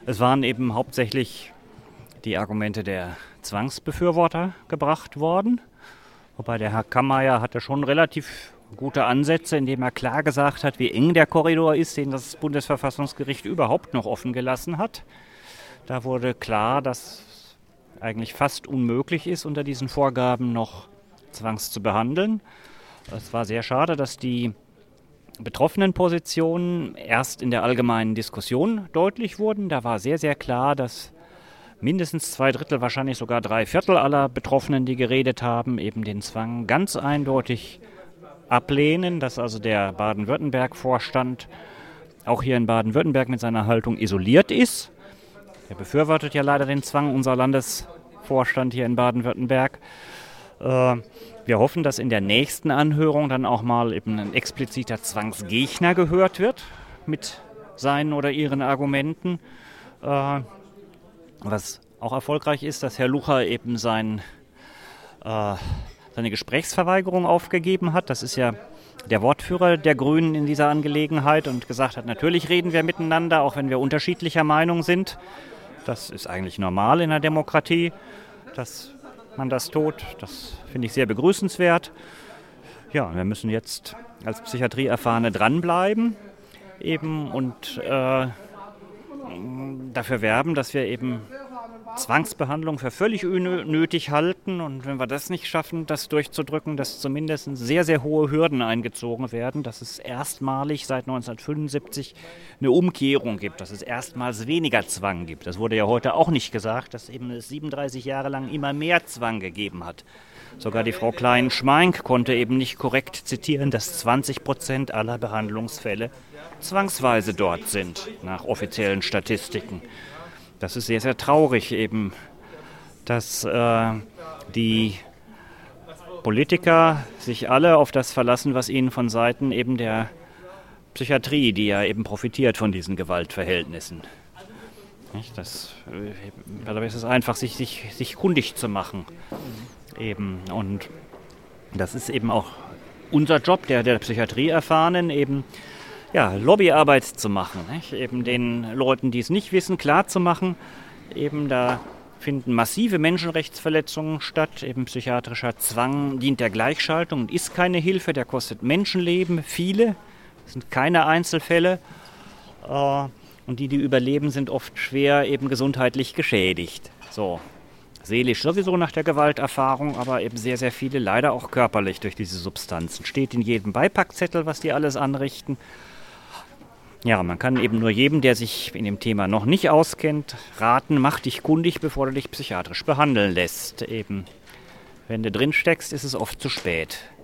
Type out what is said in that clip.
Es waren eben hauptsächlich die Argumente der Zwangsbefürworter gebracht worden. Wobei der Herr Kammeyer hatte schon relativ gute Ansätze, indem er klar gesagt hat, wie eng der Korridor ist, den das Bundesverfassungsgericht überhaupt noch offen gelassen hat. Da wurde klar, dass eigentlich fast unmöglich ist, unter diesen Vorgaben noch Zwangs zu behandeln. Es war sehr schade, dass die betroffenen Positionen erst in der allgemeinen Diskussion deutlich wurden. Da war sehr, sehr klar, dass mindestens 2/3, wahrscheinlich sogar 3/4 aller Betroffenen, die geredet haben, eben den Zwang ganz eindeutig ablehnen, dass also der Baden-Württemberg-Vorstand auch hier in Baden-Württemberg mit seiner Haltung isoliert ist. Er befürwortet ja leider den Zwang, unser Landesvorstand hier in Baden-Württemberg. Wir hoffen, dass in der nächsten Anhörung dann auch mal eben ein expliziter Zwangsgegner gehört wird mit seinen oder ihren Argumenten. Was auch erfolgreich ist, dass Herr Lucha eben seine Gesprächsverweigerung aufgegeben hat. Das ist ja der Wortführer der Grünen in dieser Angelegenheit und gesagt hat, natürlich reden wir miteinander, auch wenn wir unterschiedlicher Meinung sind. Das ist eigentlich normal in der Demokratie, dass man das tut. Das finde ich sehr begrüßenswert. Ja, wir müssen jetzt als Psychiatrieerfahrene dranbleiben eben und dafür werben, dass wir eben Zwangsbehandlung für völlig unnötig halten. Und wenn wir das nicht schaffen, das durchzudrücken, dass zumindest sehr, sehr hohe Hürden eingezogen werden, dass es erstmalig seit 1975 eine Umkehrung gibt, dass es erstmals weniger Zwang gibt. Das wurde ja heute auch nicht gesagt, dass eben es 37 Jahre lang immer mehr Zwang gegeben hat. Sogar die Frau Klein-Schmeink konnte eben nicht korrekt zitieren, dass 20% aller Behandlungsfälle zwangsweise dort sind, nach offiziellen Statistiken. Das ist sehr, sehr traurig eben, dass die Politiker sich alle auf das verlassen, was ihnen von Seiten eben der Psychiatrie, die ja eben profitiert von diesen Gewaltverhältnissen. Dabei ist es einfach, sich kundig zu machen. Eben. Und das ist eben auch unser Job, der Psychiatrieerfahrenen, eben Lobbyarbeit zu machen, nicht? Eben den Leuten, die es nicht wissen, klar zu machen, eben da finden massive Menschenrechtsverletzungen statt, eben psychiatrischer Zwang dient der Gleichschaltung und ist keine Hilfe, der kostet Menschenleben, viele, das sind keine Einzelfälle und die überleben, sind oft schwer eben gesundheitlich geschädigt, so. Seelisch sowieso nach der Gewalterfahrung, aber eben sehr, sehr viele leider auch körperlich durch diese Substanzen. Steht in jedem Beipackzettel, was die alles anrichten. Ja, man kann eben nur jedem, der sich in dem Thema noch nicht auskennt, raten, mach dich kundig, bevor du dich psychiatrisch behandeln lässt. Eben, wenn du drin steckst, ist es oft zu spät.